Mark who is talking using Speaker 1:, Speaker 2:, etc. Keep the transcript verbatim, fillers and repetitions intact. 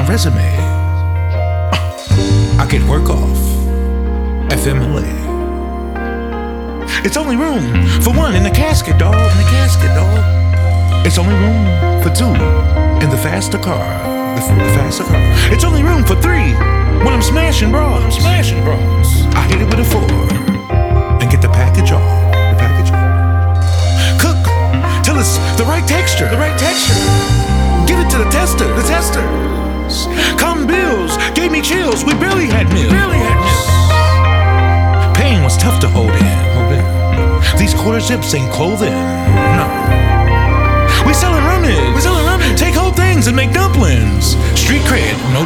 Speaker 1: resume. I get work off F M L A. It's only room for one in the casket, dog. In the casket, dog. It's only room for two in the faster car. The, the faster car. It's only room for three when I'm smashing bras. I'm smashing bras. I hit it with a four and get the package off. The package off. Cook till it's the right texture. The right texture. Give it to the tester. The tester. Come bills gave me chills. We barely had meals. Barely had meals. Pain was tough to hold in. Hold in. These quarter zips ain't clothing. No. We selling rummies. We selling rummies. Take whole things and make dumplings. Street cred, no